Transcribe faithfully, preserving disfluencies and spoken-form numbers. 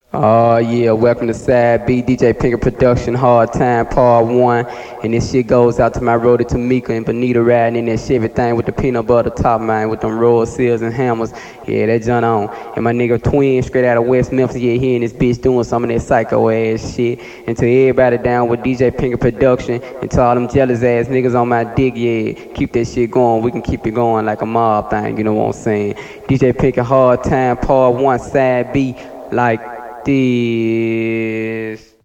Oh yeah, welcome to Sad B, D J Pinkett Production, Hard Time Part one. And this shit goes out to my roadie Tamika and Bonita riding in that shit, everything with the peanut butter top, man, with them roll seals and hammers. Yeah, that John on. And my nigga Twin straight out of West Memphis, yeah, he and this bitch doing some of that psycho ass shit. And to everybody down with D J Pinkett Production, and to all them jealous ass niggas on my dick, yeah, keep that shit going. We can keep it going like a mob thing, you know what I'm saying? D J Pinkett, Hard Time Part one, Sad B, like this.